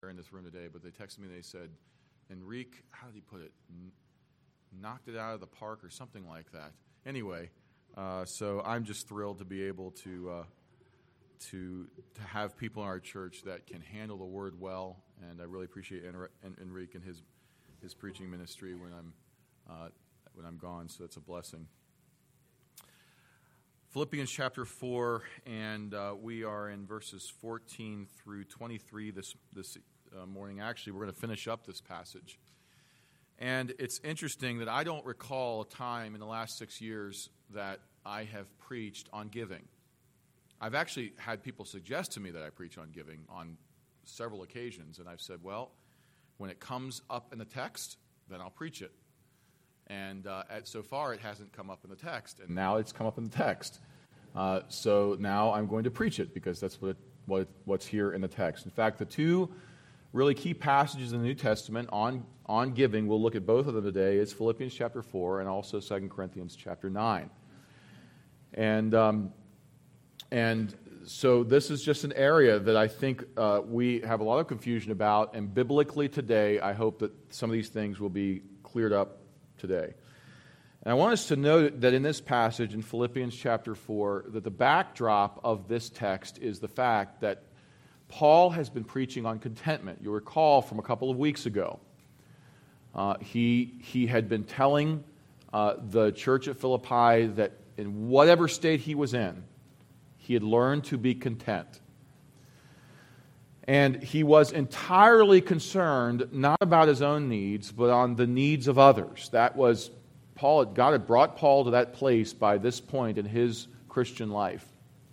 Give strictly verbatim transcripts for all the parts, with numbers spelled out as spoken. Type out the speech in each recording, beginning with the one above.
in this room today, but they texted me and they said, Enrique, how did he put it? N- knocked it out of the park or something like that. Anyway, uh, so I'm just thrilled to be able to, uh, to to have people in our church that can handle the word well, and I really appreciate Enri- En- Enrique and his his preaching ministry when I'm uh, when I'm gone. So it's a blessing. Philippians chapter four, and uh, we are in verses fourteen through twenty-three this this uh, morning. Actually, we're going to finish up this passage. And it's interesting that I don't recall a time in the last six years that I have preached on giving. I've actually had people suggest to me that I preach on giving on several occasions, and I've said, well, when it comes up in the text, then I'll preach it. And uh, at, so far, it hasn't come up in the text, and now it's come up in the text. Uh, so now I'm going to preach it because that's what, it, what it, what's here in the text. In fact, the two really key passages in the New Testament on, on giving, we'll look at both of them today, is Philippians chapter four and also Second Corinthians chapter nine. And um, and so this is just an area that I think uh, we have a lot of confusion about, and biblically today, I hope that some of these things will be cleared up today. And I want us to note that in this passage in Philippians chapter four, that the backdrop of this text is the fact that Paul has been preaching on contentment. You'll recall from a couple of weeks ago, uh, he, he had been telling uh, the church at Philippi that in whatever state he was in, he had learned to be content. And he was entirely concerned not about his own needs, but on the needs of others. That was, Paul, God had brought Paul to that place by this point in his Christian life.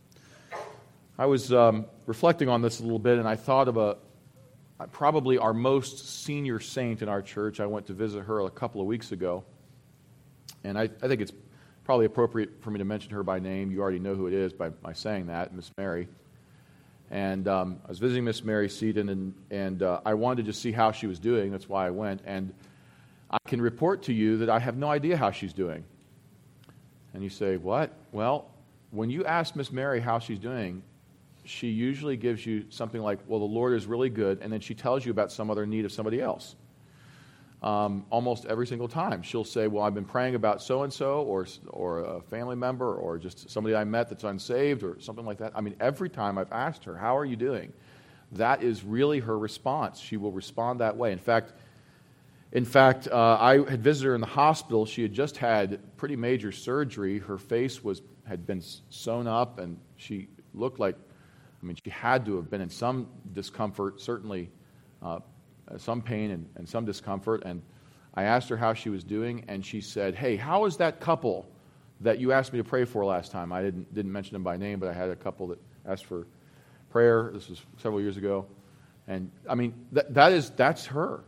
I was um, reflecting on this a little bit, and I thought of a probably our most senior saint in our church. I went to visit her a couple of weeks ago, and I, I think it's probably appropriate for me to mention her by name. You already know who it is by, by saying that, Miss Mary. And um, I was visiting Miss Mary Seaton, and, and uh, I wanted to just see how she was doing. That's why I went. And I can report to you that I have no idea how she's doing. And you say, what? Well, when you ask Miss Mary how she's doing, she usually gives you something like, well, the Lord is really good, and then she tells you about some other need of somebody else. Um, almost every single time. She'll say, well, I've been praying about so-and-so or or a family member or just somebody I met that's unsaved or something like that. I mean, every time I've asked her, how are you doing? That is really her response. She will respond that way. In fact, in fact, uh, I had visited her in the hospital. She had just had pretty major surgery. Her face was had been sewn up, and she looked like, I mean, she had to have been in some discomfort, certainly uh some pain and, and some discomfort, and I asked her how she was doing, and she said, hey, how is that couple that you asked me to pray for last time? I didn't didn't mention them by name, but I had a couple that asked for prayer. This was several years ago, and I mean, that that is that's her.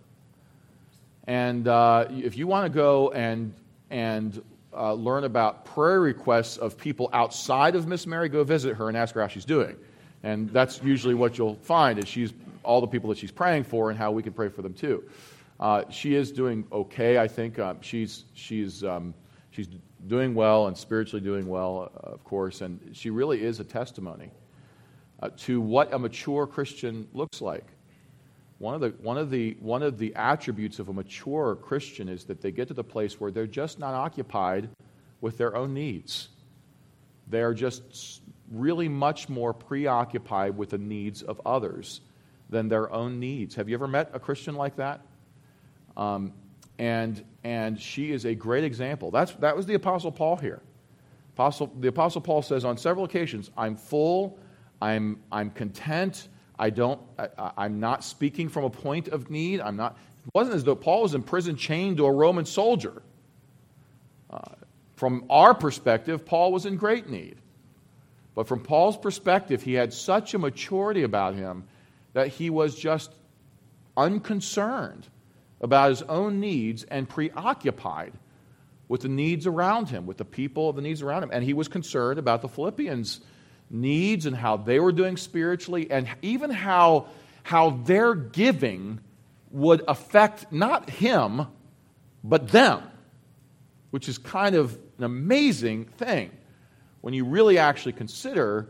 And uh, if you want to go and and uh, learn about prayer requests of people outside of Miss Mary, go visit her and ask her how she's doing, and that's usually what you'll find is she's all the people that she's praying for and how we can pray for them too. Uh, she is doing okay, I think. Um, she's she's um, she's doing well and spiritually doing well, uh, of course, and she really is a testimony uh, to what a mature Christian looks like. One of the one of the one of the attributes of a mature Christian is that they get to the place where they're just not occupied with their own needs. They are just really much more preoccupied with the needs of others than their own needs. Have you ever met a Christian like that? Um, and and she is a great example. That's that was the Apostle Paul here. Apostle the Apostle Paul says on several occasions, "I'm full, I'm I'm content. I don't. I, I'm not speaking from a point of need. I'm not." It wasn't as though Paul was in prison, chained to a Roman soldier. Uh, from our perspective, Paul was in great need, but from Paul's perspective, he had such a maturity about him that he was just unconcerned about his own needs and preoccupied with the needs around him, with the people, the needs around him. And he was concerned about the Philippians' needs and how they were doing spiritually, and even how, how their giving would affect not him, but them, which is kind of an amazing thing when you really actually consider the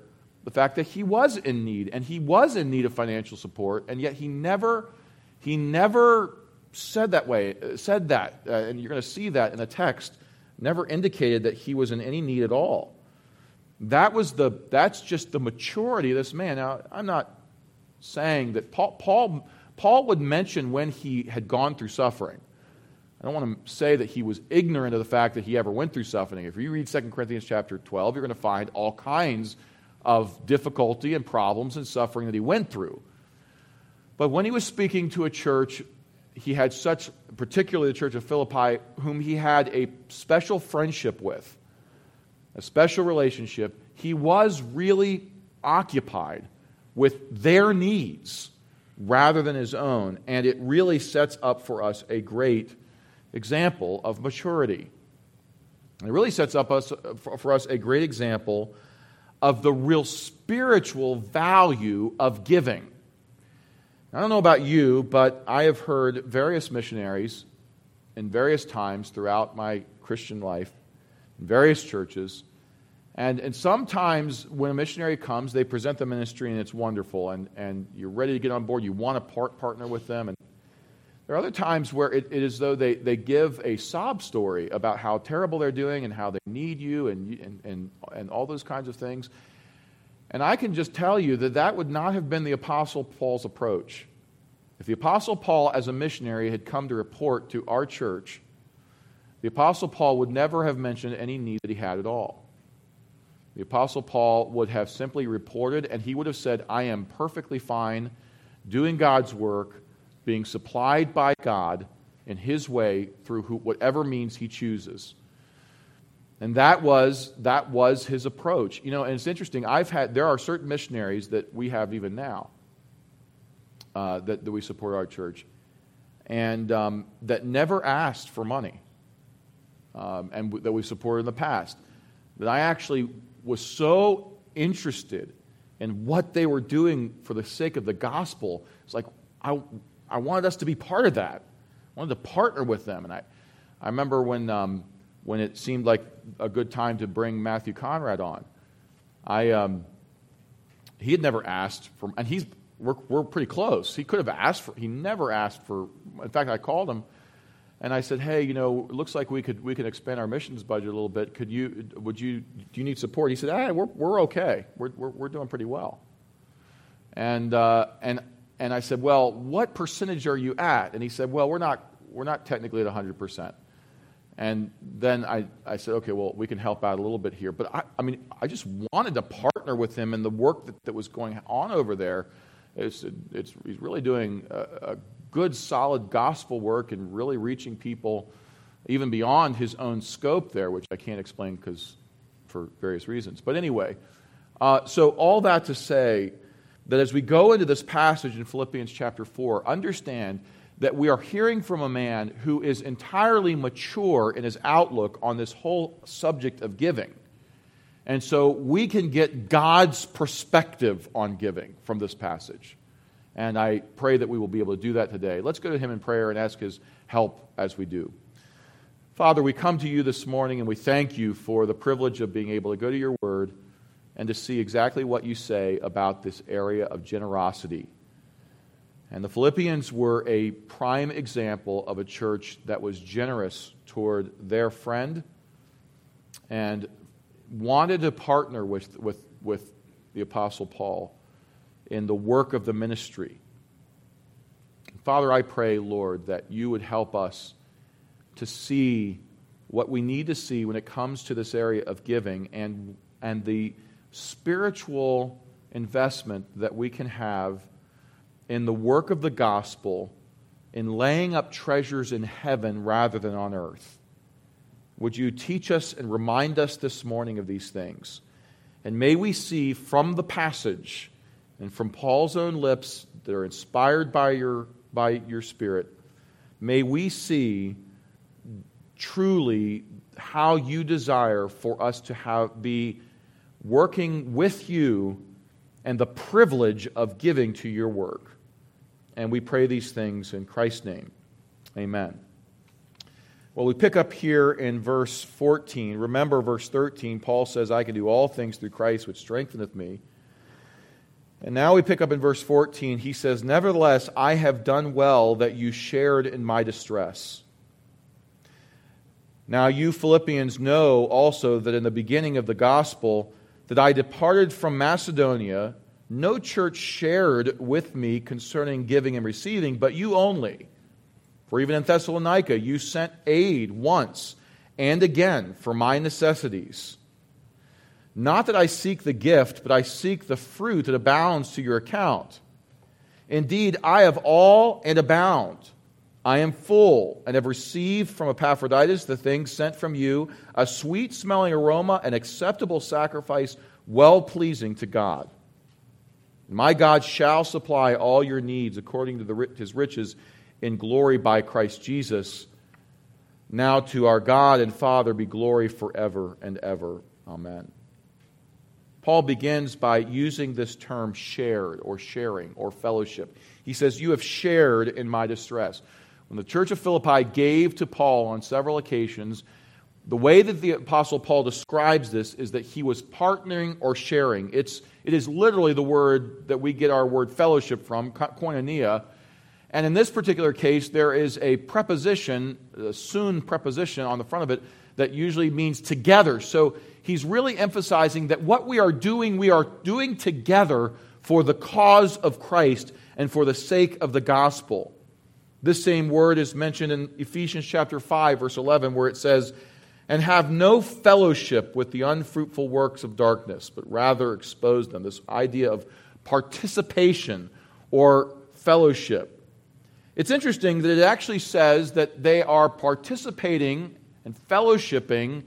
the fact that he was in need, and he was in need of financial support, and yet he never, he never said that way, said that, uh, and you're going to see that in the text, never indicated that he was in any need at all. That was the, that's just the maturity of this man. Now, I'm not saying that Paul, Paul, Paul would mention when he had gone through suffering. I don't want to say that he was ignorant of the fact that he ever went through suffering. If you read Second Corinthians chapter twelve, you're going to find all kinds of difficulty and problems and suffering that he went through. But when he was speaking to a church, he had such, particularly the church of Philippi, whom he had a special friendship with, a special relationship. He was really occupied with their needs rather than his own. And it really sets up for us a great example of maturity. It really sets up us, for us a great example of the real spiritual value of giving. I don't know about you, but I have heard various missionaries in various times throughout my Christian life, in various churches, and, and sometimes when a missionary comes, they present the ministry and it's wonderful, and, and you're ready to get on board, you want to part, partner with them. And there are other times where it, it is as though they, they give a sob story about how terrible they're doing and how they need you and, and, and, and all those kinds of things. And I can just tell you that that would not have been the Apostle Paul's approach. If the Apostle Paul, as a missionary, had come to report to our church, the Apostle Paul would never have mentioned any need that he had at all. The Apostle Paul would have simply reported, and he would have said, I am perfectly fine doing God's work, being supplied by God in His way through who, whatever means He chooses. And that was that was his approach. You know, and it's interesting. I've had there are certain missionaries that we have even now uh, that, that we support our church, and um, that never asked for money, um, and w- that we supported in the past. That I actually was so interested in what they were doing for the sake of the gospel. It's like I I wanted us to be part of that. I wanted to partner with them, and I I remember when. Um, when it seemed like a good time to bring Matthew Conrad on. I um, he had never asked for, and he's we're, we're pretty close. He could have asked for, he never asked for, in fact, I called him, and I said, hey, you know, it looks like we could we could expand our missions budget a little bit. Could you, would you, do you need support? He said, hey, we're we're okay. We're we're, we're doing pretty well. And uh, and and I said, well, what percentage are you at? And he said, well, we're not we're not technically at one hundred percent. And then I, I said, okay, well, we can help out a little bit here. But I, I mean, I just wanted to partner with him in the work that, that was going on over there. It's, it's, he's really doing a, a good, solid gospel work and really reaching people even beyond his own scope there, which I can't explain because for various reasons. But anyway, uh, so all that to say that as we go into this passage in Philippians chapter four, understand that we are hearing from a man who is entirely mature in his outlook on this whole subject of giving. And so we can get God's perspective on giving from this passage. And I pray that we will be able to do that today. Let's go to him in prayer and ask his help as we do. Father, we come to you this morning and we thank you for the privilege of being able to go to your word and to see exactly what you say about this area of generosity. And the Philippians were a prime example of a church that was generous toward their friend and wanted to partner with, with, with the Apostle Paul in the work of the ministry. Father, I pray, Lord, that you would help us to see what we need to see when it comes to this area of giving and, and the spiritual investment that we can have in the work of the gospel, in laying up treasures in heaven rather than on earth. Would you teach us and remind us this morning of these things? And may we see from the passage and from Paul's own lips that are inspired by your, by your Spirit, may we see truly how you desire for us to have be working with you and the privilege of giving to your work. And we pray these things in Christ's name. Amen. Well, we pick up here in verse fourteen. Remember verse thirteen, Paul says, I can do all things through Christ which strengtheneth me. And now we pick up in verse fourteen. He says, "Nevertheless, I have done well that you shared in my distress. Now you Philippians know also that in the beginning of the gospel that I departed from Macedonia, no church shared with me concerning giving and receiving, but you only. For even in Thessalonica you sent aid once and again for my necessities. Not that I seek the gift, but I seek the fruit that abounds to your account. Indeed, I have all and abound. I am full and have received from Epaphroditus the things sent from you, a sweet-smelling aroma, an acceptable sacrifice, well-pleasing to God. My God shall supply all your needs according to the, His riches in glory by Christ Jesus. Now to our God and Father be glory forever and ever. Amen." Paul begins by using this term shared or sharing or fellowship. He says, "You have shared in my distress." When the church of Philippi gave to Paul on several occasions, the way that the Apostle Paul describes this is that he was partnering or sharing. It's, it is literally the word that we get our word fellowship from, koinonia. And in this particular case, there is a preposition, a soon preposition on the front of it, that usually means together. So he's really emphasizing that what we are doing, we are doing together for the cause of Christ and for the sake of the gospel. This same word is mentioned in Ephesians chapter five, verse eleven, where it says, "And have no fellowship with the unfruitful works of darkness, but rather expose them." This idea of participation or fellowship. It's interesting that it actually says that they are participating and fellowshipping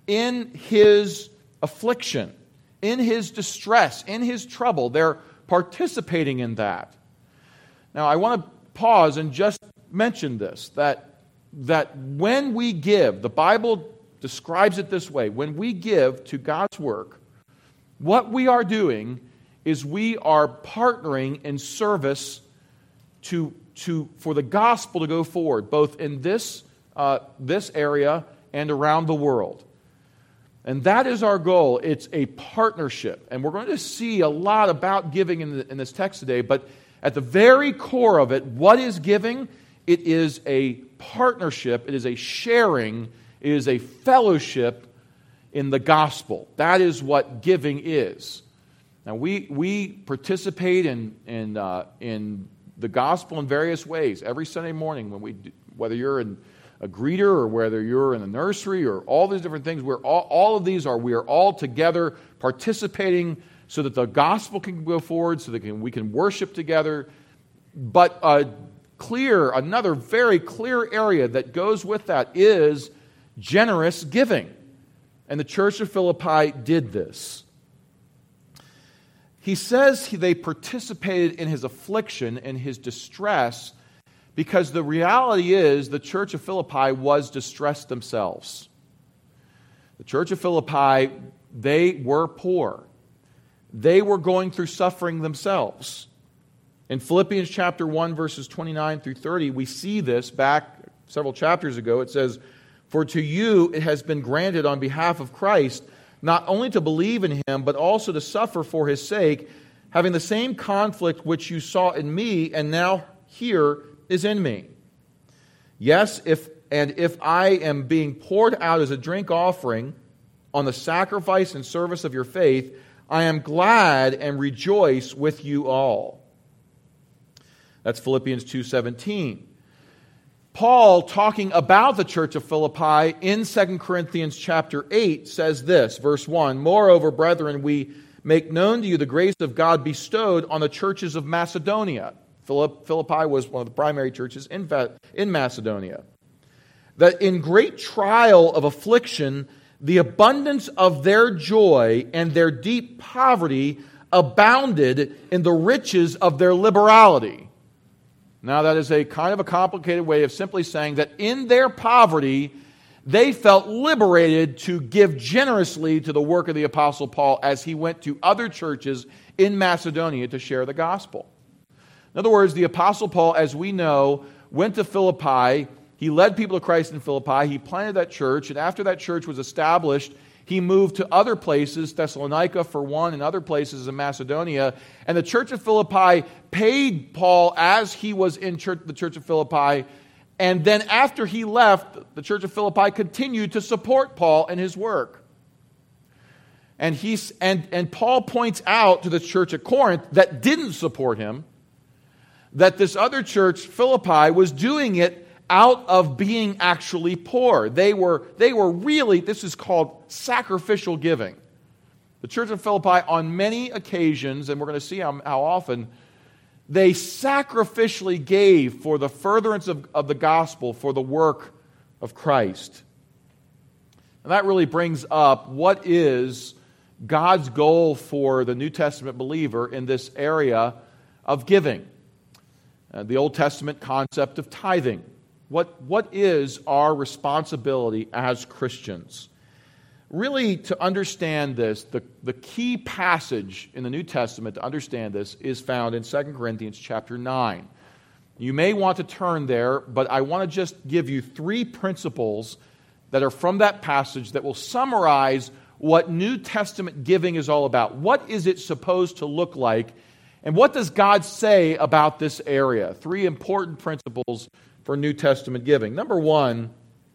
in his affliction, in his distress, in his trouble. They're participating in that. Now, I want to pause and just mention this, that, that when we give, the Bible describes it this way, when we give to God's work, what we are doing is we are partnering in service to, to, for the gospel to go forward, both in this, uh, this area and around the world. And that is our goal. It's a partnership. And we're going to see a lot about giving in, the, in this text today, but at the very core of it, what is giving? It is a partnership, it is a sharing, it is a fellowship in the gospel. That is what giving is. Now, we we participate in in uh, in the gospel in various ways. Every Sunday morning, when we do, whether you're in a greeter or whether you're in the nursery or all these different things, we're all, all of these are we are all together participating so that the gospel can go forward, so that can, we can worship together. But a clear, another very clear area that goes with that is generous giving. And the church of Philippi did this. He says they participated in his affliction and his distress because the reality is the church of Philippi was distressed themselves. The church of Philippi, they were poor. They were going through suffering themselves. In Philippians chapter one, verses twenty-nine through thirty, we see this back several chapters ago. It says, "For to you it has been granted on behalf of Christ not only to believe in him, but also to suffer for his sake, having the same conflict which you saw in me, and now here is in me. Yes, if and if I am being poured out as a drink offering on the sacrifice and service of your faith, I am glad and rejoice with you all." That's Philippians two seventeen. Paul, talking about the church of Philippi in Second Corinthians chapter eight, says this, verse one, "Moreover, brethren, we make known to you the grace of God bestowed on the churches of Macedonia." Philippi was one of the primary churches in, in Macedonia. "That in great trial of affliction, the abundance of their joy and their deep poverty abounded in the riches of their liberality." Now, that is a kind of a complicated way of simply saying that in their poverty, they felt liberated to give generously to the work of the Apostle Paul as he went to other churches in Macedonia to share the gospel. In other words, the Apostle Paul, as we know, went to Philippi. He led people to Christ in Philippi. He planted that church, and after that church was established, he moved to other places, Thessalonica for one, and other places in Macedonia. And the church of Philippi paid Paul as he was in church, the church of Philippi. And then after he left, the church of Philippi continued to support Paul and his work. And, he's, and, and Paul points out to the church at Corinth that didn't support him, that this other church, Philippi, was doing it out of being actually poor. They were, they were really, this is called sacrificial giving. The church of Philippi, on many occasions, and we're going to see how, how often, they sacrificially gave for the furtherance of, of the gospel, for the work of Christ. And that really brings up what is God's goal for the New Testament believer in this area of giving. Uh, the Old Testament concept of tithing. What, what is our responsibility as Christians? Really, to understand this, the, the key passage in the New Testament to understand this is found in Second Corinthians chapter nine. You may want to turn there, but I want to just give you three principles that are from that passage that will summarize what New Testament giving is all about. What is it supposed to look like? And what does God say about this area? Three important principles for New Testament giving. Number one,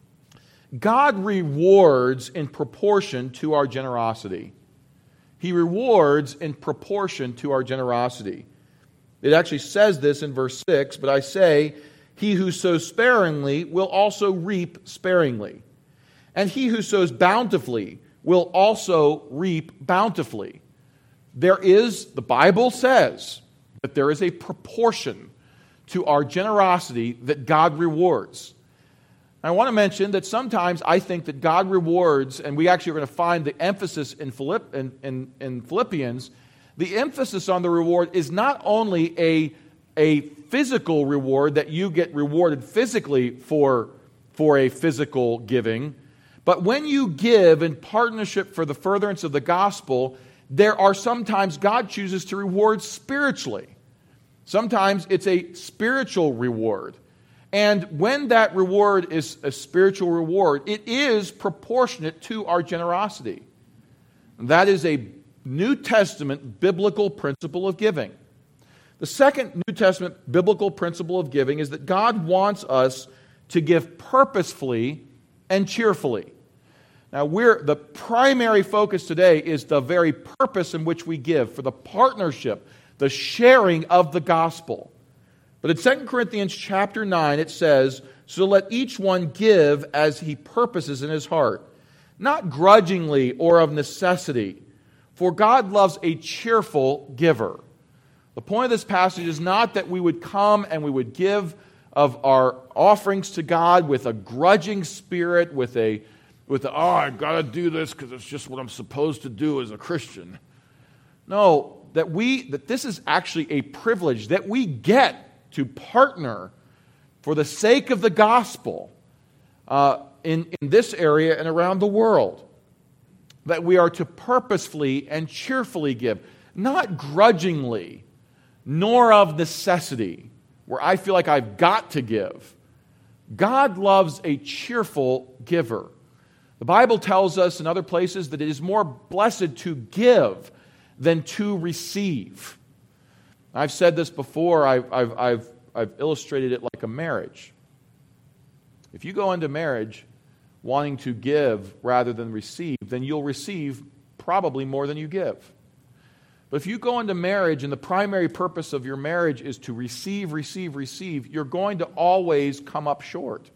God rewards in proportion to our generosity. He rewards in proportion to our generosity. It actually says this in verse six, but I say, he who sows sparingly will also reap sparingly. And he who sows bountifully will also reap bountifully. There is, the Bible says, that there is a proportion to our generosity that God rewards. I want to mention that sometimes I think that God rewards, and we actually are going to find the emphasis in, Philipp, in, in, in Philippians, the emphasis on the reward is not only a, a physical reward, that you get rewarded physically for, for a physical giving, but when you give in partnership for the furtherance of the gospel, there are sometimes God chooses to reward spiritually. Sometimes it's a spiritual reward. And when that reward is a spiritual reward, it is proportionate to our generosity. That is a New Testament biblical principle of giving. The second New Testament biblical principle of giving is that God wants us to give purposefully and cheerfully. Now, we're, the primary focus today is the very purpose in which we give, for the partnership, the sharing of the gospel. But in Second Corinthians chapter nine, it says, so let each one give as he purposes in his heart, not grudgingly or of necessity, for God loves a cheerful giver. The point of this passage is not that we would come and we would give of our offerings to God with a grudging spirit, with a with the, oh, I've got to do this because it's just what I'm supposed to do as a Christian. No, that we that this is actually a privilege that we get to partner for the sake of the gospel uh, in, in this area and around the world. That we are to purposefully and cheerfully give, not grudgingly, nor of necessity, where I feel like I've got to give. God loves a cheerful giver. The Bible tells us in other places that it is more blessed to give than to receive. I've said this before. I've, I've, I've, I've illustrated it like a marriage. If you go into marriage wanting to give rather than receive, then you'll receive probably more than you give. But if you go into marriage and the primary purpose of your marriage is to receive, receive, receive, you're going to always come up short.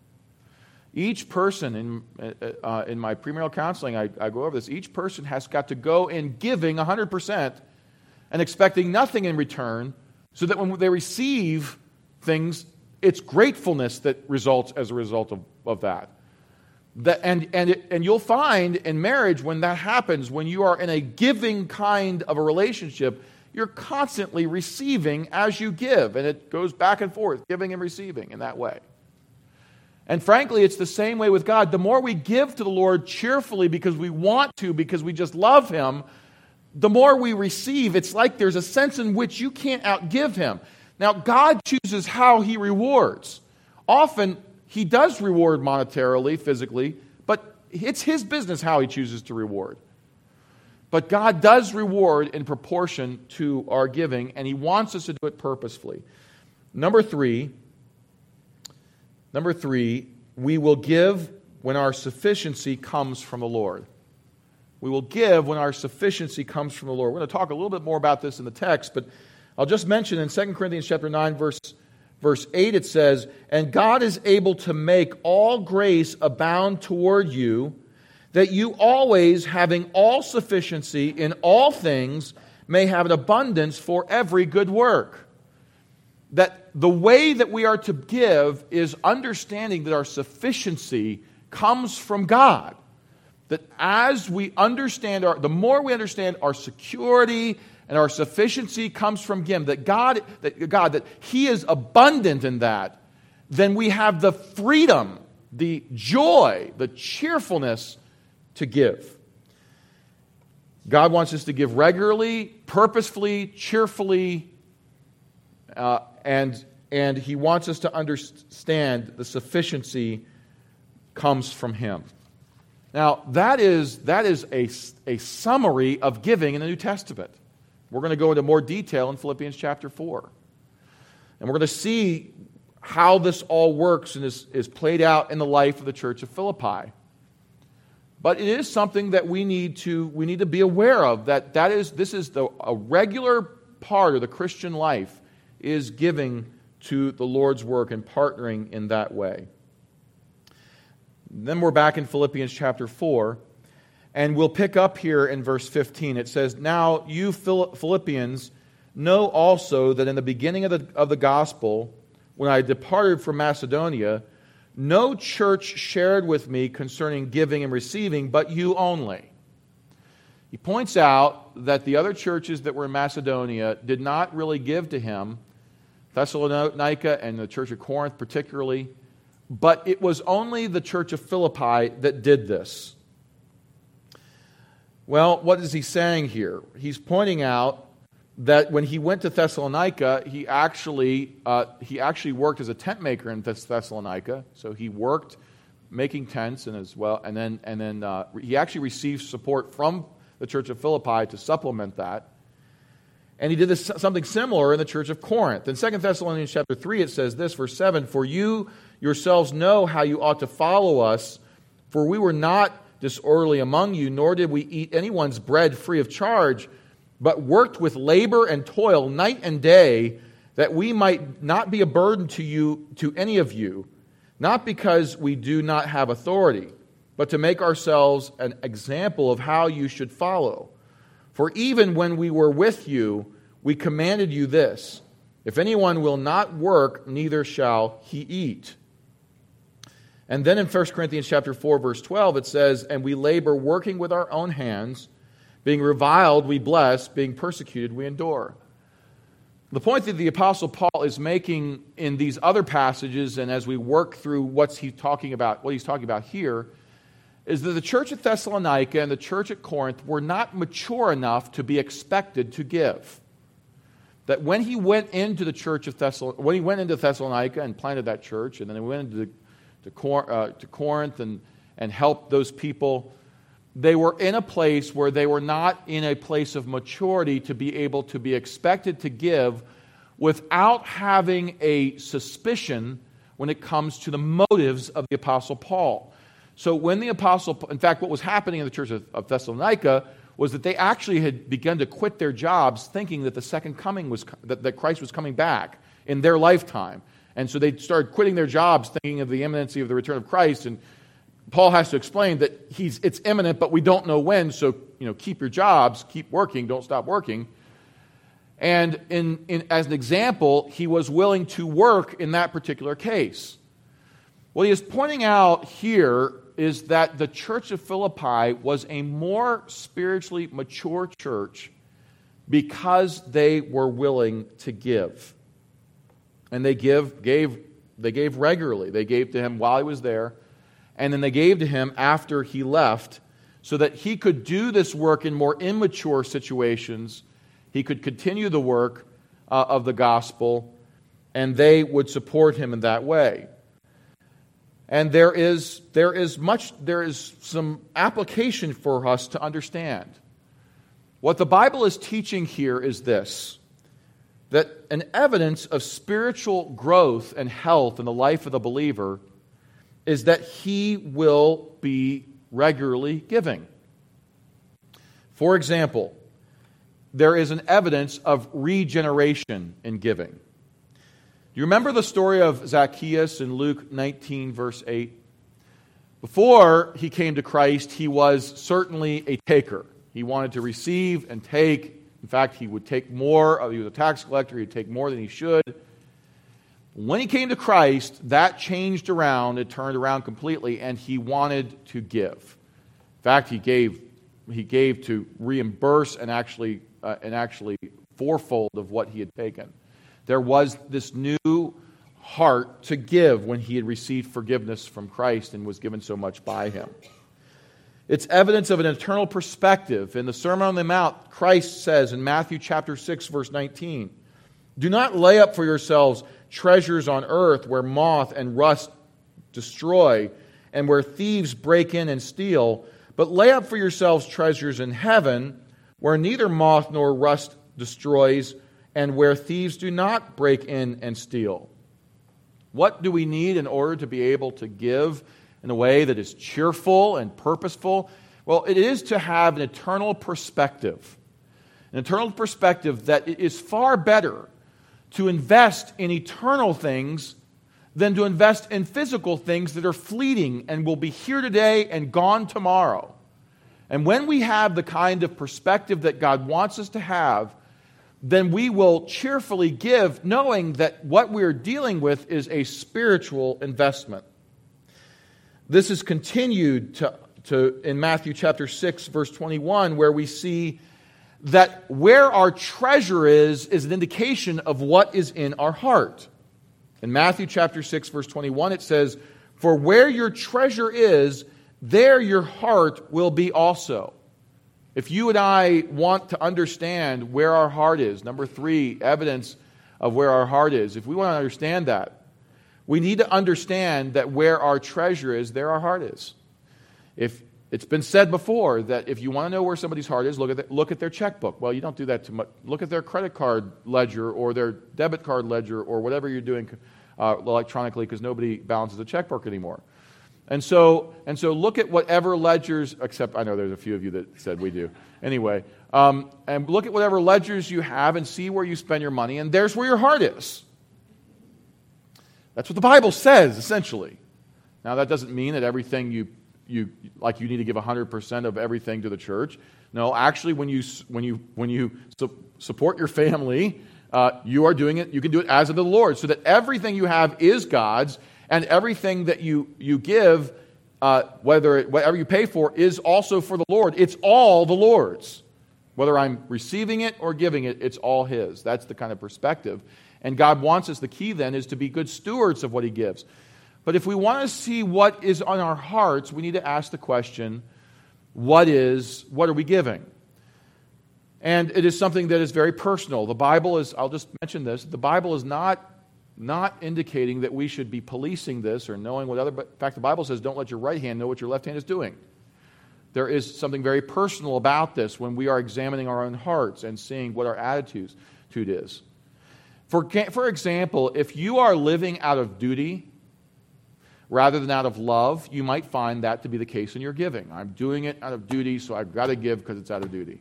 Each person, in uh, in my premarital counseling, I, I go over this, each person has got to go in giving one hundred percent and expecting nothing in return, so that when they receive things, it's gratefulness that results as a result of, of that. That, and and it, and you'll find in marriage, when that happens, when you are in a giving kind of a relationship, you're constantly receiving as you give, and it goes back and forth, giving and receiving in that way. And frankly, it's the same way with God. The more we give to the Lord cheerfully because we want to, because we just love Him, the more we receive. It's like there's a sense in which you can't outgive Him. Now, God chooses how He rewards. Often, He does reward monetarily, physically, but it's his business how he chooses to reward. But God does reward in proportion to our giving, and he wants us to do it purposefully. Number three, number three, we will give when our sufficiency comes from the Lord. We will give when our sufficiency comes from the Lord. We're going to talk a little bit more about this in the text, but I'll just mention in Second Corinthians chapter nine, verse, verse eight, it says, "And God is able to make all grace abound toward you, that you always, having all sufficiency in all things, may have an abundance for every good work." That the way that we are to give is understanding that our sufficiency comes from God. That as we understand, our, the more we understand our security and our sufficiency comes from Him, that God, that God, that He is abundant in that, then we have the freedom, the joy, the cheerfulness to give. God wants us to give regularly, purposefully, cheerfully, uh, and, and He wants us to understand the sufficiency comes from Him. Now, that is, that is a, a summary of giving in the New Testament. We're going to go into more detail in Philippians chapter four. And we're going to see how this all works and is, is played out in the life of the church of Philippi. But it is something that we need to, we need to be aware of, that, that is, this is the, a regular part of the Christian life, is giving to the Lord's work and partnering in that way. Then we're back in Philippians chapter four, and we'll pick up here in verse fifteen. It says, "Now you Philippians know also that in the beginning of the, of the gospel, when I departed from Macedonia, no church shared with me concerning giving and receiving, but you only." He points out that the other churches that were in Macedonia did not really give to him, Thessalonica and the church of Corinth particularly, but it was only the church of Philippi that did this. Well, what is he saying here? He's pointing out that when he went to Thessalonica, he actually uh, he actually worked as a tent maker in Thessalonica. So he worked making tents, and as well, and then and then uh, he actually received support from the church of Philippi to supplement that. And he did this, something similar in the church of Corinth. In Second Thessalonians chapter three, it says this, verse seven, "For you yourselves know how you ought to follow us, for we were not disorderly among you, nor did we eat anyone's bread free of charge, but worked with labor and toil night and day, that we might not be a burden to you, to any of you, not because we do not have authority, but to make ourselves an example of how you should follow. For even when we were with you, we commanded you this, if anyone will not work, neither shall he eat." And then in First Corinthians chapter four, verse twelve, it says, "And we labor working with our own hands, being reviled, we bless, being persecuted, we endure." The point that the Apostle Paul is making in these other passages, and as we work through what's he talking about, what he's talking about here, is that the church at Thessalonica and the church at Corinth were not mature enough to be expected to give. That when he went into the church of Thessalonica, when he went into Thessalonica and planted that church, and then he went into the, to, Cor, uh, to Corinth and, and helped those people, they were in a place where they were not in a place of maturity to be able to be expected to give without having a suspicion when it comes to the motives of the Apostle Paul. So when the Apostle, in fact, what was happening in the church of, of Thessalonica was that they actually had begun to quit their jobs thinking that the second coming was, that, that Christ was coming back in their lifetime. And so they started quitting their jobs thinking of the imminency of the return of Christ. And Paul has to explain that he's, it's imminent, but we don't know when, so you know, keep your jobs, keep working, don't stop working. And in, in, as an example, he was willing to work in that particular case. What he is pointing out here is that the church of Philippi was a more spiritually mature church because they were willing to give. And they give, gave, they gave regularly. They gave to him while he was there, and then they gave to him after he left so that he could do this work in more immature situations. He could continue the work uh, of the gospel, and they would support him in that way. And there is, there is much, there is some application for us to understand. What the Bible is teaching here is this, that an evidence of spiritual growth and health in the life of the believer is that he will be regularly giving. For example, there is an evidence of regeneration in giving. You remember the story of Zacchaeus in Luke nineteen, verse eight? Before he came to Christ, he was certainly a taker. He wanted to receive and take. In fact, he would take more. He was a tax collector. He'd take more than he should. When he came to Christ, that changed around. It turned around completely, and he wanted to give. In fact, he gave he gave to reimburse and actually uh, and actually fourfold of what he had taken. There was this new heart to give when he had received forgiveness from Christ and was given so much by him. It's evidence of an eternal perspective. In the Sermon on the Mount, Christ says in Matthew chapter six, verse nineteen, "Do not lay up for yourselves treasures on earth where moth and rust destroy and where thieves break in and steal, but lay up for yourselves treasures in heaven where neither moth nor rust destroys and where thieves do not break in and steal." What do we need in order to be able to give in a way that is cheerful and purposeful? Well, it is to have an eternal perspective. An eternal perspective that it is far better to invest in eternal things than to invest in physical things that are fleeting and will be here today and gone tomorrow. And when we have the kind of perspective that God wants us to have, then we will cheerfully give, knowing that what we're dealing with is a spiritual investment. This is continued to, to in Matthew chapter six, verse twenty-one, where we see that where our treasure is, is an indication of what is in our heart. In Matthew chapter six, verse twenty-one, it says, "For where your treasure is, there your heart will be also." If you and I want to understand where our heart is, number three, evidence of where our heart is, if we want to understand that, we need to understand that where our treasure is, there our heart is. If it's been said before that if you want to know where somebody's heart is, look at the, look at their checkbook. Well, you don't do that too much. Look at their credit card ledger or their debit card ledger or whatever you're doing uh, electronically, because nobody balances a checkbook anymore. And so, and so look at whatever ledgers, except I know there's a few of you that said we do. Anyway, um, and look at whatever ledgers you have and see where you spend your money, and there's where your heart is. That's what the Bible says, essentially. Now, that doesn't mean that everything you, you like you need to give one hundred percent of everything to the church. No, actually, when you, when you, when you su- support your family, uh, you are doing it, you can do it as of the Lord, so that everything you have is God's, and everything that you, you give, uh, whether it, whatever you pay for, is also for the Lord. It's all the Lord's. Whether I'm receiving it or giving it, it's all His. That's the kind of perspective. And God wants us, the key then, is to be good stewards of what He gives. But if we want to see what is on our hearts, we need to ask the question, what is, what are we giving? And it is something that is very personal. The Bible is, I'll just mention this, the Bible is not Not indicating that we should be policing this or knowing what other... But in fact, the Bible says, don't let your right hand know what your left hand is doing. There is something very personal about this when we are examining our own hearts and seeing what our attitude is. For, for example, if you are living out of duty rather than out of love, you might find that to be the case in your giving. I'm doing it out of duty, so I've got to give because it's out of duty.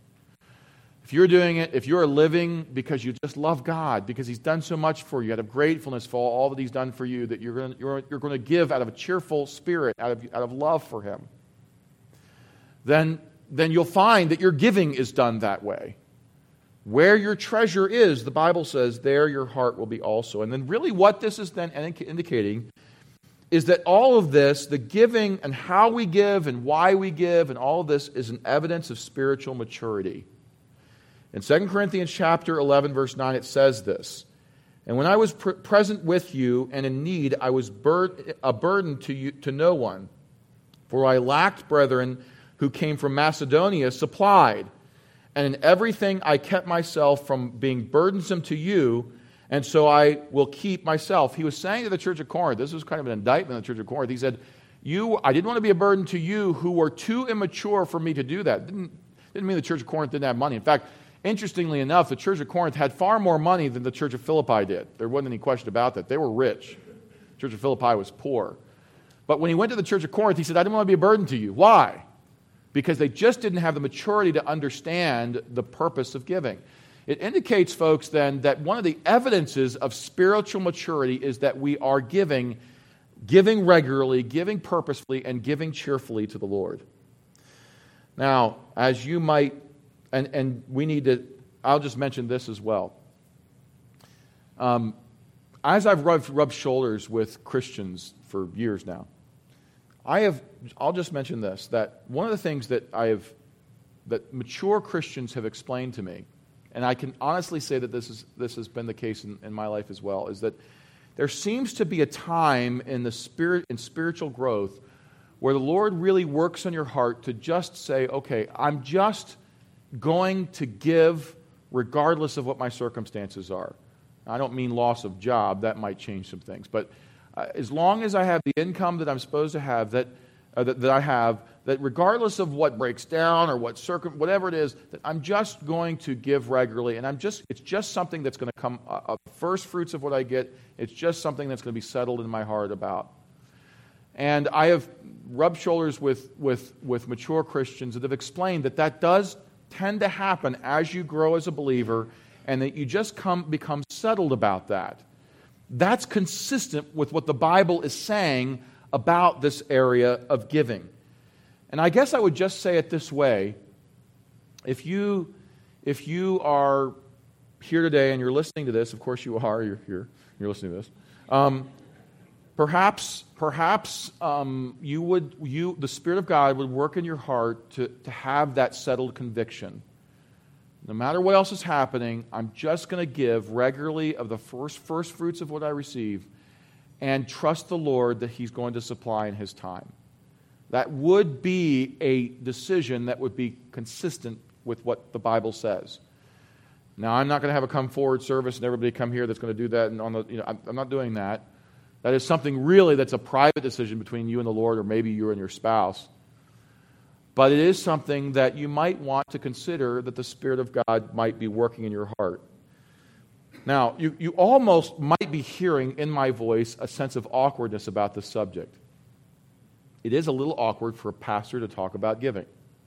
If you're doing it, if you're living because you just love God, because He's done so much for you, out of gratefulness for all that He's done for you, that you're going to, you're, you're going to give out of a cheerful spirit, out of, out of love for Him, then, then you'll find that your giving is done that way. Where your treasure is, the Bible says, there your heart will be also. And then really what this is then indicating is that all of this, the giving and how we give and why we give and all of this is an evidence of spiritual maturity. In Second Corinthians chapter eleven, verse nine, it says this, "And when I was pr- present with you and in need, I was bur- a burden to you to no one. For I lacked brethren who came from Macedonia supplied. And in everything I kept myself from being burdensome to you, And so I will keep myself. He was saying to the church of Corinth, this was kind of an indictment of the church of Corinth. He said, "You, I didn't want to be a burden to you who were too immature for me to do that." Didn't, didn't mean the church of Corinth didn't have money. In fact, interestingly enough, the church of Corinth had far more money than the church of Philippi did. There wasn't any question about that. They were rich. The church of Philippi was poor. But when he went to the church of Corinth, he said, "I didn't want to be a burden to you." Why? Because they just didn't have the maturity to understand the purpose of giving. It indicates, folks, then, that one of the evidences of spiritual maturity is that we are giving, giving regularly, giving purposefully, and giving cheerfully to the Lord. Now, as you might, and, and we need to, I'll just mention this as well. Um, as I've rubbed, rubbed shoulders with Christians for years now, I have, I'll just mention this, that one of the things that I have, that mature Christians have explained to me, and I can honestly say that this is this has been the case in, in my life as well, is that there seems to be a time in the spirit in spiritual growth where the Lord really works on your heart to just say, okay, I'm just going to give regardless of what my circumstances are. I don't mean loss of job, that might change some things, but uh, as long as I have the income that I'm supposed to have, that uh, that, that I have, that regardless of what breaks down or what circum, whatever it is, that I'm just going to give regularly, and I'm just it's just something that's going to come, uh, uh, first fruits of what I get, it's just something that's going to be settled in my heart about. And I have rubbed shoulders with, with, with mature Christians that have explained that that does tend to happen as you grow as a believer, and that you just come become settled about that. That's consistent with what the Bible is saying about this area of giving. And I guess I would just say it this way. If you, if you are here today and you're listening to this, of course you are, you're here, you're listening to this. Um, perhaps perhaps um, you would, you, the Spirit of God would work in your heart to, to have that settled conviction. No matter what else is happening, I'm just going to give regularly of the first, first fruits of what I receive and trust the Lord that He's going to supply in His time. That would be a decision that would be consistent with what the Bible says. Now, I'm not going to have a come forward service and everybody come here that's going to do that. And on the, you know, I'm, I'm not doing that. That is something really that's a private decision between you and the Lord, or maybe you and your spouse. But it is something that you might want to consider that the Spirit of God might be working in your heart. Now, you, you almost might be hearing in my voice a sense of awkwardness about this subject. It is a little awkward for a pastor to talk about giving.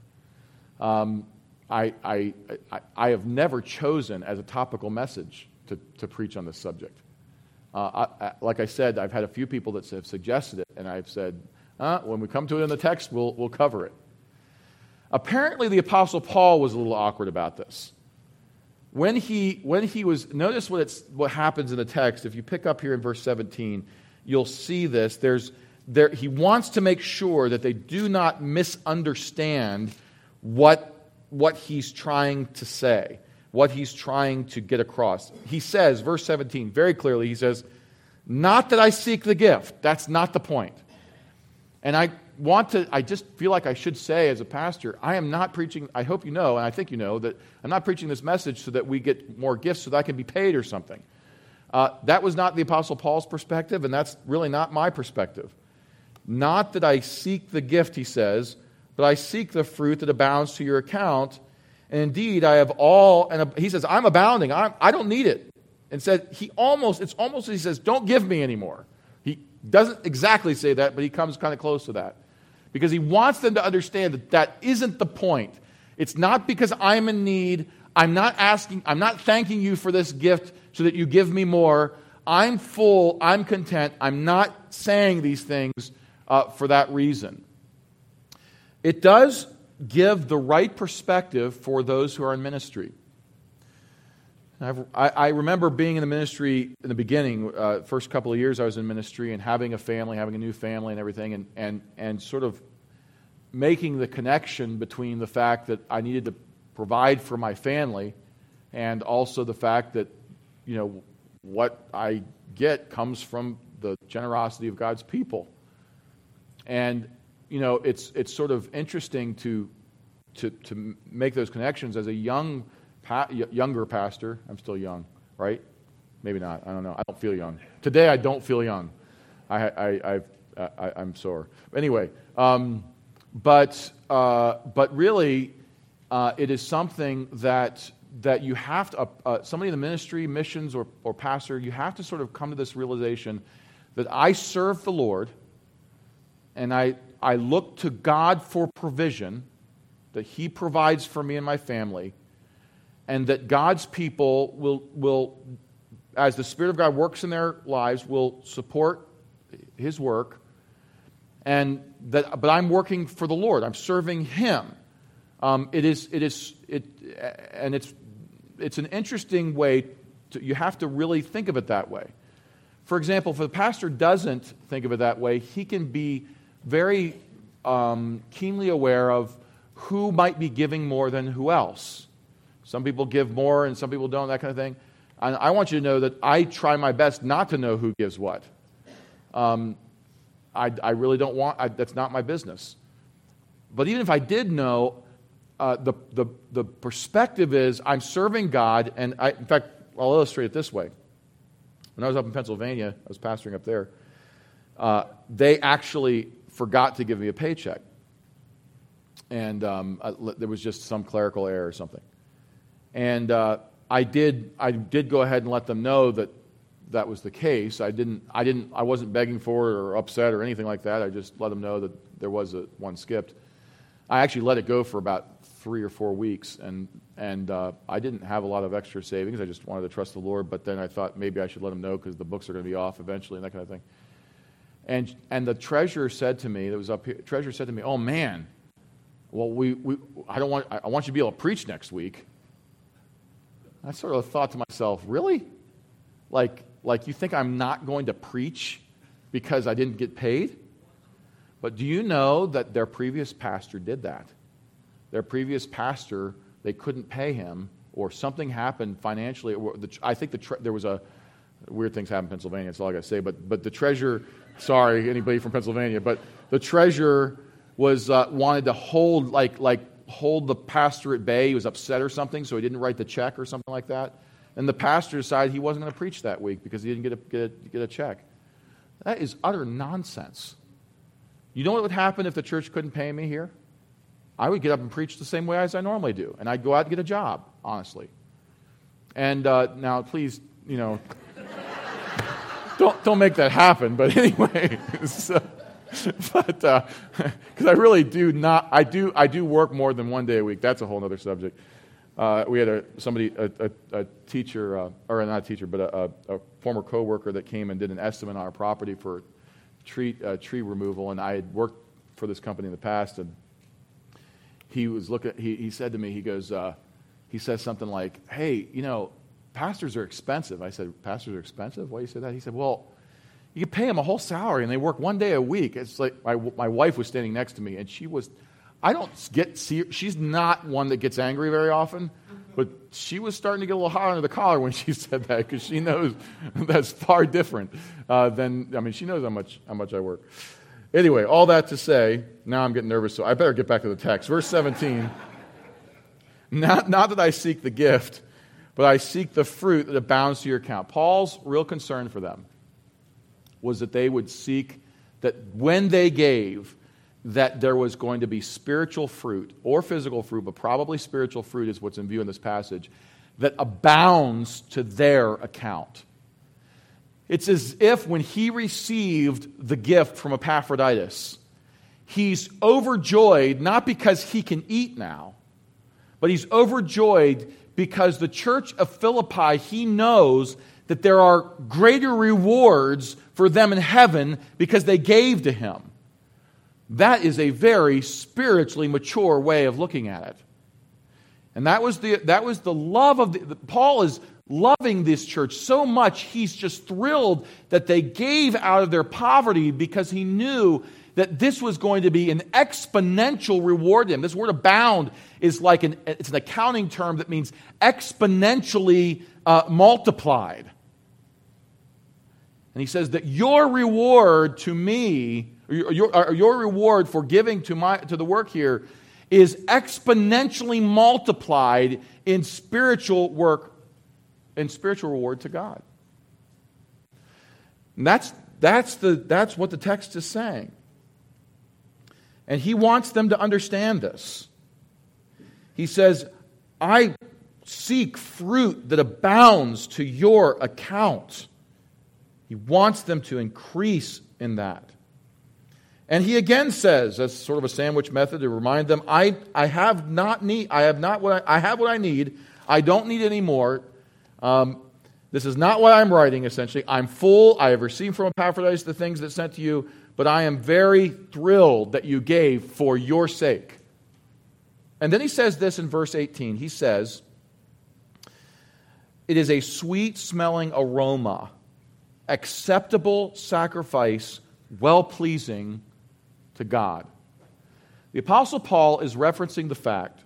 Um, I, I, I, I have never chosen as a topical message to, to preach on this subject. Uh, I, I, like I said, I've had a few people that have suggested it, and I've said, uh, when we come to it in the text, we'll, we'll cover it. Apparently, the Apostle Paul was a little awkward about this. When he, when he was, notice what, it's, what happens in the text. If you pick up here in verse seventeen, you'll see this. There's, there, he wants to make sure that they do not misunderstand what, what he's trying to say, what he's trying to get across. He says, verse seventeen, very clearly, he says, "Not that I seek the gift." That's not the point. And I want to, I just feel like I should say as a pastor, I am not preaching, I hope you know, and I think you know, that I'm not preaching this message so that we get more gifts so that I can be paid or something. Uh, that was not the Apostle Paul's perspective, and that's really not my perspective. "Not that I seek the gift," he says, "but I seek the fruit that abounds to your account. And indeed, I have all," and he says, "I'm abounding. I'm, I don't need it." And said, he almost, it's almost, he says, "Don't give me anymore." He doesn't exactly say that, but he comes kind of close to that. Because he wants them to understand that that isn't the point. It's not because I'm in need. I'm not asking, I'm not thanking you for this gift so that you give me more. I'm full. I'm content. I'm not saying these things uh, for that reason. It does give the right perspective for those who are in ministry. I've, I, I remember being in the ministry in the beginning, uh, first couple of years I was in ministry, and having a family, having a new family and everything, and, and, and sort of making the connection between the fact that I needed to provide for my family and also the fact that, you know, what I get comes from the generosity of God's people. And, you know, it's it's sort of interesting to to to make those connections as a young pa- younger pastor. I'm still young, right? Maybe not. I don't know. I don't feel young. Today, I don't feel young. I, I, I've, I, I'm sore. Anyway, um, but uh, but really, uh, it is something that that you have to. Uh, uh, somebody in the ministry, missions, or or pastor, you have to sort of come to this realization that I serve the Lord, and I I look to God for provision, that He provides for me and my family, and that God's people will will, as the Spirit of God works in their lives, will support His work, and that. But I'm working for the Lord. I'm serving Him. Um, it is it is it, and it's it's an interesting way. To, you have to really think of it that way. For example, if the pastor doesn't think of it that way, he can be very um, keenly aware of who might be giving more than who else. Some people give more and some people don't, that kind of thing. And I want you to know that I try my best not to know who gives what. Um, I, I really don't want, I, that's not my business. But even if I did know, uh, the, the, the perspective is I'm serving God, and I, in fact, I'll illustrate it this way. When I was up in Pennsylvania, I was pastoring up there, uh, they actually forgot to give me a paycheck. And um, I, there was just some clerical error or something. And uh, I did I did go ahead and let them know that that was the case. I didn't I didn't I wasn't begging for it or upset or anything like that. I just let them know that there was a one skipped. I actually let it go for about three or four weeks, and and uh, I didn't have a lot of extra savings. I just wanted to trust the Lord, but then I thought maybe I should let them know because the books are going to be off eventually and that kind of thing. And and the treasurer said to me, that was up here, treasurer said to me, "Oh man, well we, we I don't want I want you to be able to preach next week." I sort of thought to myself, really? Like like you think I'm not going to preach because I didn't get paid? But do you know that their previous pastor did that? Their previous pastor, they couldn't pay him, or something happened financially. I think the tre- there was a weird things happened in Pennsylvania. That's all I got to say. But but the treasurer, sorry, anybody from Pennsylvania, but the treasurer was uh, wanted to hold like like hold the pastor at bay. He was upset or something, so he didn't write the check or something like that. And the pastor decided he wasn't going to preach that week because he didn't get a, get a, get a check. That is utter nonsense. You know what would happen if the church couldn't pay me here? I would get up and preach the same way as I normally do, and I'd go out and get a job, honestly. And uh, now, please, you know, don't don't make that happen. But anyway, so, but because uh, I really do not, I do I do work more than one day a week. That's a whole other subject. Uh, we had a somebody a, a, a teacher, uh, or not a teacher, but a, a, a former coworker that came and did an estimate on our property for tree uh, tree removal, and I had worked for this company in the past, and he was looking. He, he said to me, he goes, uh, he says something like, "Hey, you know, pastors are expensive." I said, "Pastors are expensive? Why do you say that?" He said, "Well, you can pay them a whole salary, and they work one day a week." It's like my my wife was standing next to me, and she was. I don't get see. She's not one that gets angry very often, but she was starting to get a little hot under the collar when she said that because she knows that's far different uh, than. I mean, she knows how much how much I work. Anyway, all that to say, now I'm getting nervous, so I better get back to the text. Verse seventeen. Not not that I seek the gift, but I seek the fruit that abounds to your account. Paul's real concern for them was that they would seek that when they gave, that there was going to be spiritual fruit or physical fruit, but probably spiritual fruit is what's in view in this passage, that abounds to their account. It's as if when he received the gift from Epaphroditus, he's overjoyed not because he can eat now, but he's overjoyed because the church of Philippi, he knows that there are greater rewards for them in heaven because they gave to him. That is a very spiritually mature way of looking at it. And that was the that was the love of the, Paul is loving this church so much, he's just thrilled that they gave out of their poverty because he knew that this was going to be an exponential reward to him. This word abound is like an it's an accounting term that means exponentially uh, multiplied. And he says that your reward to me, or your, or your reward for giving to my to the work here, is exponentially multiplied in spiritual work, in spiritual reward to God. And that's, that's, the, that's what the text is saying. And he wants them to understand this. He says, I seek fruit that abounds to your account. He wants them to increase in that. And he again says, as sort of a sandwich method to remind them, I, I have not need, I have not what I, I have what I need. I don't need any more. Um, this is not what I'm writing, essentially. I'm full. I have received from Epaphroditus the things that sent to you, but I am very thrilled that you gave for your sake. And then he says this in verse eighteen. He says, it is a sweet-smelling aroma, acceptable sacrifice, well-pleasing to God. The Apostle Paul is referencing the fact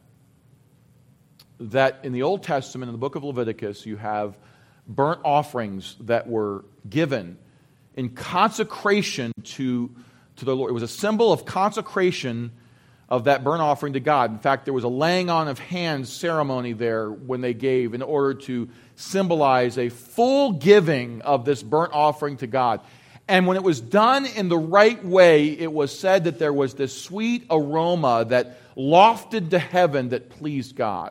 that in the Old Testament, in the book of Leviticus, you have burnt offerings that were given in consecration to, to the Lord. It was a symbol of consecration of that burnt offering to God. In fact, there was a laying on of hands ceremony there when they gave in order to symbolize a full giving of this burnt offering to God. And when it was done in the right way, it was said that there was this sweet aroma that lofted to heaven that pleased God.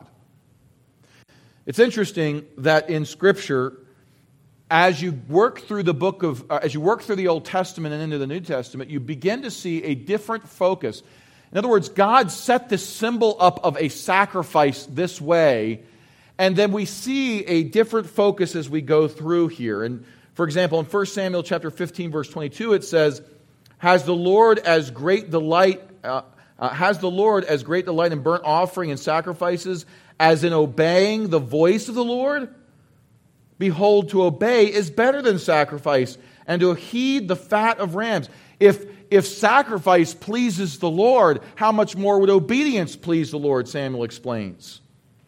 It's interesting that in Scripture, as you work through the book of, uh, as you work through the Old Testament and into the New Testament, you begin to see a different focus. In other words, God set this symbol up of a sacrifice this way, and then we see a different focus as we go through here. And for example, in First Samuel chapter fifteen, verse twenty-two, it says, "Has the Lord as great delight, uh, uh, has the Lord as great delight in burnt offering and sacrifices as in obeying the voice of the Lord? Behold, to obey is better than sacrifice, and to heed the fat of rams." If if sacrifice pleases the Lord, how much more would obedience please the Lord? Samuel explains.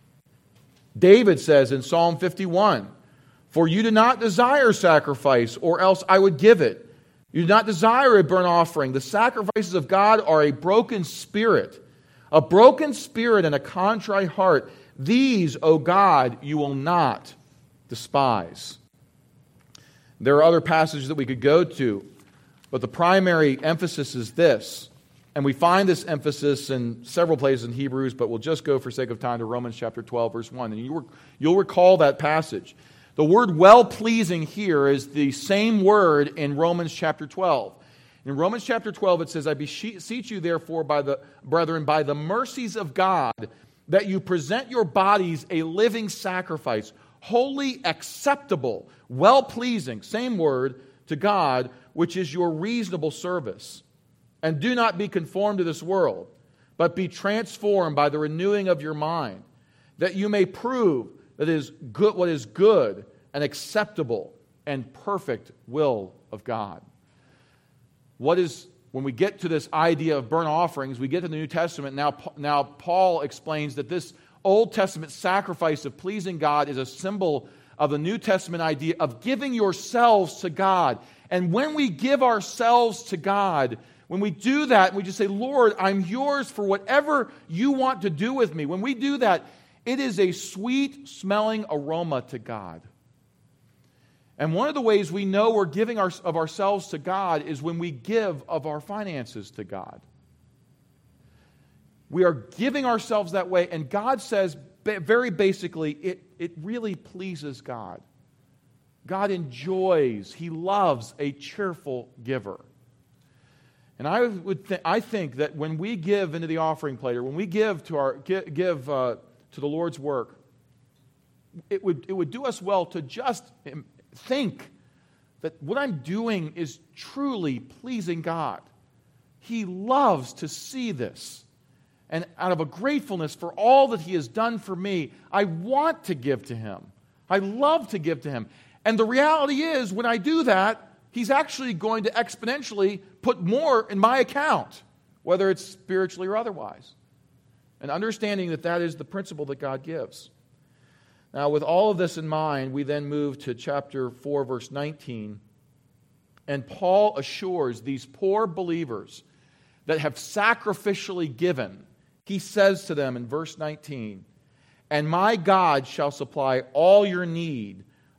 David says in Psalm fifty-one, "For you do not desire sacrifice, or else I would give it. You do not desire a burnt offering. The sacrifices of God are a broken spirit. A broken spirit and a contrite heart. These, O God, you will not despise." There are other passages that we could go to, but the primary emphasis is this. And we find this emphasis in several places in Hebrews, but we'll just go for sake of time to Romans chapter twelve, verse one. And you, you'll recall that passage. The word well-pleasing here is the same word in Romans chapter twelve. In Romans chapter twelve, it says, "I beseech you, therefore, by the brethren, by the mercies of God, that you present your bodies a living sacrifice, wholly acceptable, well-pleasing," same word, "to God, which is your reasonable service. And do not be conformed to this world, but be transformed by the renewing of your mind, that you may prove that is good, what is good and acceptable and perfect will of God." What is, when we get to this idea of burnt offerings, we get to the New Testament. Now, now Paul explains that this Old Testament sacrifice of pleasing God is a symbol of the New Testament idea of giving yourselves to God. And when we give ourselves to God, when we do that, we just say, "Lord, I'm yours for whatever you want to do with me." When we do that, it is a sweet-smelling aroma to God. And one of the ways we know we're giving our, of ourselves to God is when we give of our finances to God. We are giving ourselves that way, and God says, very basically, it, it really pleases God. God enjoys, He loves a cheerful giver. And I would th- I think that when we give into the offering plate, or when we give to our give, give uh, to the Lord's work, it would it would do us well to just think that what I'm doing is truly pleasing God. He loves to see this. And out of a gratefulness for all that He has done for me, I want to give to Him. I love to give to Him. And the reality is, when I do that, He's actually going to exponentially put more in my account, whether it's spiritually or otherwise. And understanding that that is the principle that God gives. Now, with all of this in mind, we then move to chapter four, verse nineteen. And Paul assures these poor believers that have sacrificially given, he says to them in verse nineteen, "And my God shall supply all your need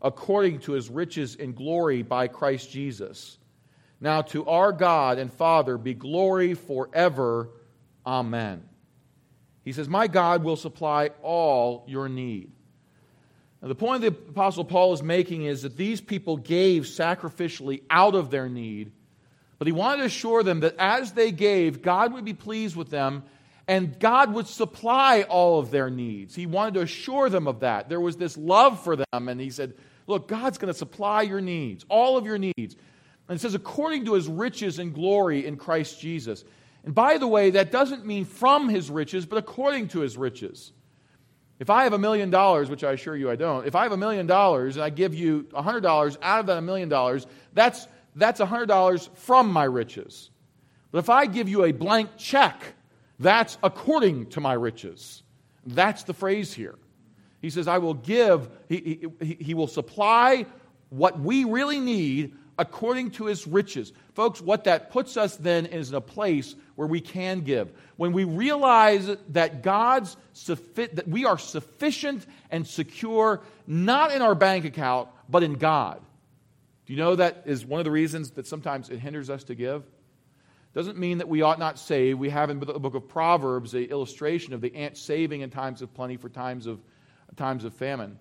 according to his riches in glory by Christ Jesus. Now to our God and Father be glory forever. Amen. He says, my God will supply all your need. Now, the point the Apostle Paul is making is that these people gave sacrificially out of their need, but he wanted to assure them that as they gave, God would be pleased with them and God would supply all of their needs. He wanted to assure them of that. There was this love for them, and he said, look, God's going to supply your needs, all of your needs. And it says, according to his riches and glory in Christ Jesus. And by the way, that doesn't mean from his riches, but according to his riches. If I have a million dollars, which I assure you I don't, if I have a million dollars and I give you a hundred dollars out of that a million dollars, that's that's a hundred dollars from my riches. But if I give you a blank check, that's according to my riches. That's the phrase here. He says, I will give, he, he, he will supply what we really need according to his riches. Folks, what that puts us then is in a place where we can give. When we realize that God's suffi- that we are sufficient and secure, not in our bank account, but in God. Do you know that is one of the reasons that sometimes it hinders us to give? Doesn't mean that we ought not save. We have in the book of Proverbs an illustration of the ant saving in times of plenty for times of times of famine.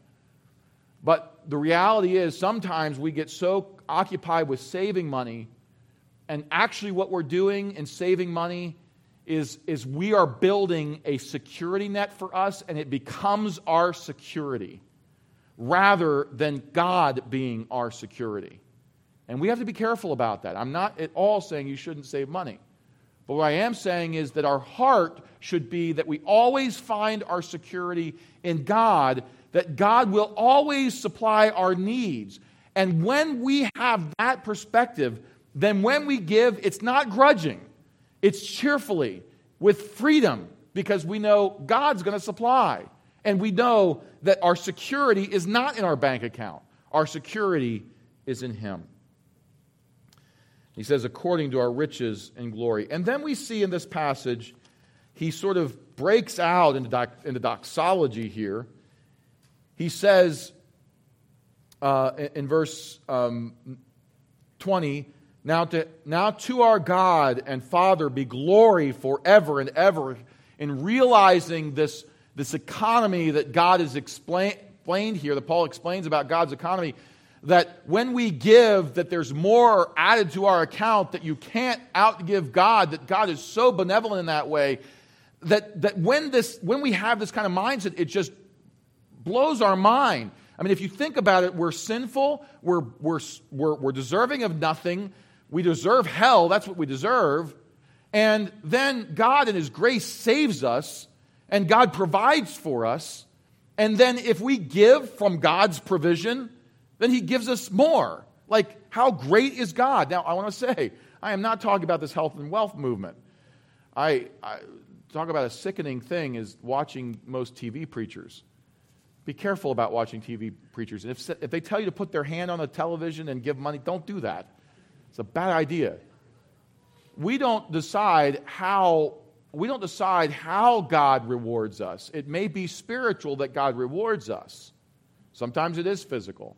But the reality is sometimes we get so occupied with saving money, and actually what we're doing in saving money is, is we are building a security net for us, and it becomes our security rather than God being our security. And we have to be careful about that. I'm not at all saying you shouldn't save money. But what I am saying is that our heart should be that we always find our security in God, that God will always supply our needs. And when we have that perspective, then when we give, it's not grudging. It's cheerfully, with freedom, because we know God's going to supply. And we know that our security is not in our bank account. Our security is in Him. He says, according to our riches and glory. And then we see in this passage, he sort of breaks out into, doc, into doxology here. He says uh, in, in verse um, twenty, now to, now to our God and Father be glory forever and ever, in realizing this, this economy that God has explain, explained here, that Paul explains about God's economy, that when we give, that there's more added to our account, that you can't outgive God, that God is so benevolent in that way, that, that when this when we have this kind of mindset, it just blows our mind. I mean, if you think about it, we're sinful, we're, we're, we're, we're deserving of nothing, we deserve hell, that's what we deserve, and then God in His grace saves us, and God provides for us, and then if we give from God's provision, then He gives us more. Like, how great is God? Now, I want to say, I am not talking about this health and wealth movement. I, I talk about a sickening thing is watching most T V preachers. Be careful about watching T V preachers. And if, if they tell you to put their hand on the television and give money, don't do that. It's a bad idea. We don't decide how we don't decide how God rewards us. It may be spiritual that God rewards us. Sometimes it is physical.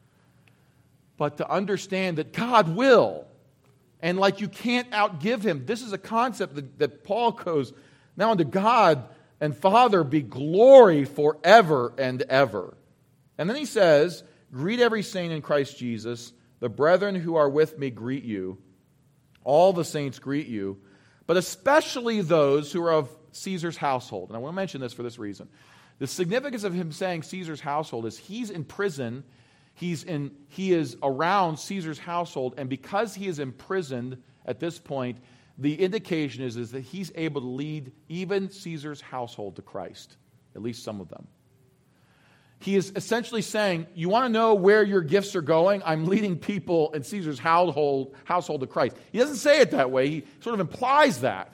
But to understand that God will, and like you can't outgive Him. This is a concept that, that Paul goes, now unto God and Father be glory forever and ever. And then he says, greet every saint in Christ Jesus. The brethren who are with me greet you. All the saints greet you, but especially those who are of Caesar's household. And I want to mention this for this reason. The significance of him saying Caesar's household is he's in prison. He's in, he is around Caesar's household, and because he is imprisoned at this point, the indication is, is that he's able to lead even Caesar's household to Christ, at least some of them. He is essentially saying, you want to know where your gifts are going? I'm leading people in Caesar's household, household to Christ. He doesn't say it that way. He sort of implies that.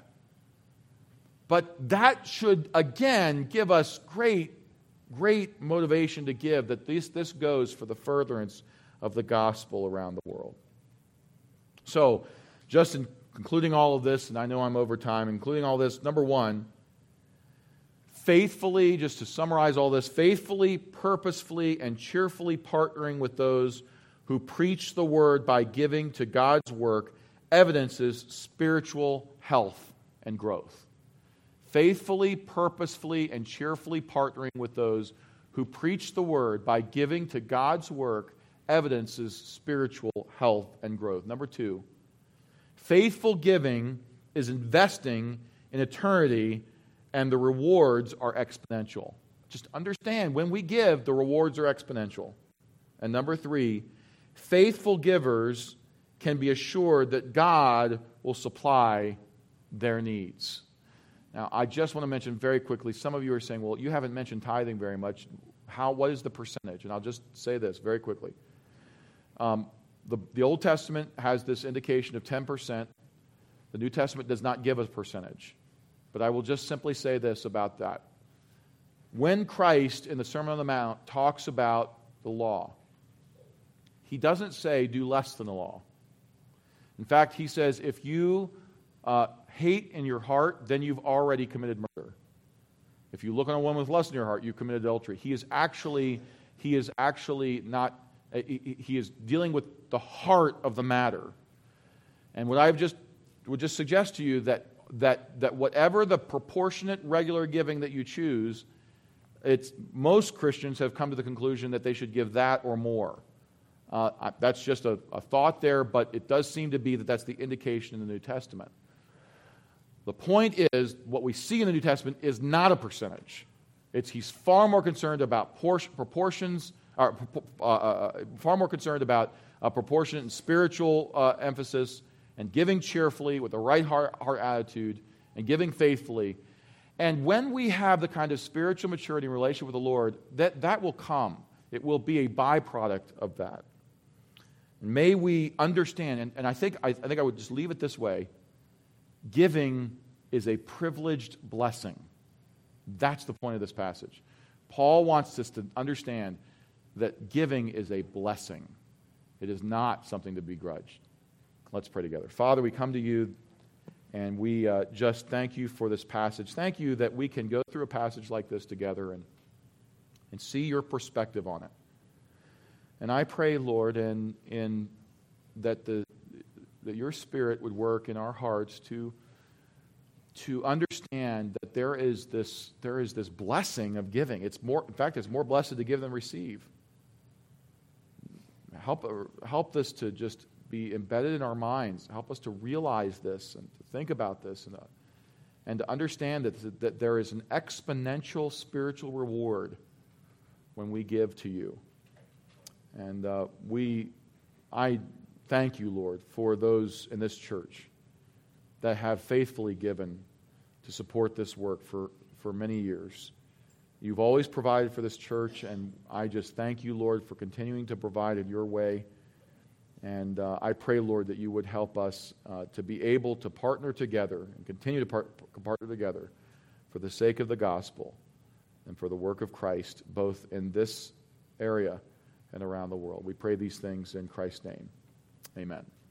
But that should, again, give us great Great motivation to give, that this, this goes for the furtherance of the gospel around the world. So, just in concluding all of this, and I know I'm over time, including all this, number one, faithfully, just to summarize all this, faithfully, purposefully, and cheerfully partnering with those who preach the word by giving to God's work evidences spiritual health and growth. Faithfully, purposefully, and cheerfully partnering with those who preach the word by giving to God's work evidences spiritual health and growth. Number two, faithful giving is investing in eternity, and the rewards are exponential. Just understand, when we give, the rewards are exponential. And number three, faithful givers can be assured that God will supply their needs. Now, I just want to mention very quickly, some of you are saying, well, you haven't mentioned tithing very much. How? What is the percentage? And I'll just say this very quickly. Um, the, the Old Testament has this indication of ten percent. The New Testament does not give a percentage. But I will just simply say this about that. When Christ, in the Sermon on the Mount, talks about the law, he doesn't say do less than the law. In fact, he says if you uh, hate in your heart, then you've already committed murder. If you look on a woman with lust in your heart, you've committed adultery. He is actually, he is actually not, he, he is dealing with the heart of the matter. And what I've just would just suggest to you that that that whatever the proportionate regular giving that you choose, it's most Christians have come to the conclusion that they should give that or more. Uh, that's just a, a thought there, but it does seem to be that that's the indication in the New Testament. The point is, what we see in the New Testament is not a percentage. It's he's far more concerned about portion, proportions, or uh, uh, far more concerned about uh, proportionate and spiritual uh, emphasis, and giving cheerfully with the right heart, heart attitude, and giving faithfully. And when we have the kind of spiritual maturity and relationship with the Lord, that, that will come. It will be a byproduct of that. May we understand, and, and I think I, I think I would just leave it this way, giving is a privileged blessing. That's the point of this passage. Paul wants us to understand that giving is a blessing. It is not something to be begrudged. Let's pray together. Father, we come to you and we uh, just thank you for this passage. Thank you that we can go through a passage like this together and, and see your perspective on it. And I pray, Lord, in, in that the that your Spirit would work in our hearts to, to understand that there is this there is this blessing of giving. It's more, in fact, it's more blessed to give than receive. Help help this to just be embedded in our minds. Help us to realize this and to think about this and, uh, and to understand that, that there is an exponential spiritual reward when we give to you. And uh, we, I thank you, Lord, for those in this church that have faithfully given to support this work for, for many years. You've always provided for this church, and I just thank you, Lord, for continuing to provide in your way. And uh, I pray, Lord, that you would help us uh, to be able to partner together and continue to part- partner together for the sake of the gospel and for the work of Christ, both in this area and around the world. We pray these things in Christ's name. Amen.